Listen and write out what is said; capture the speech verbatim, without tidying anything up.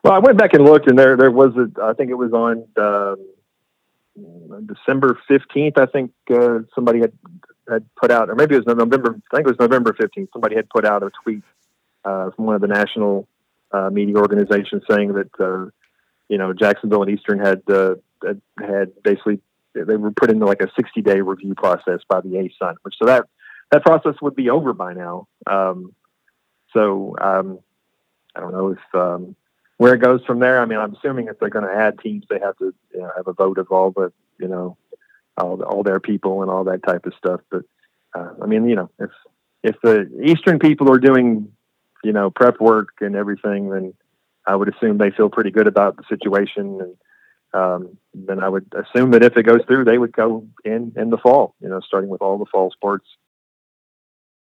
Well, I went back and looked, and there there was a. I think it was on um, December fifteenth. I think uh, somebody had had put out, or maybe it was November. I think it was November fifteenth. Somebody had put out a tweet uh, from one of the national uh, media organizations saying that uh, you know Jacksonville and Eastern had uh, had, had basically they were put into like a sixty day review process by the A-Sun, which so that that process would be over by now. Um, so um, I don't know if um, where it goes from there. I mean, I'm assuming if they're going to add teams, they have to you know, have a vote of all the you know all, all their people and all that type of stuff. But uh, I mean, you know, if if the Eastern people are doing you know prep work and everything, then I would assume they feel pretty good about the situation. And um, then I would assume that if it goes through, they would go in in the fall. You know, starting with all the fall sports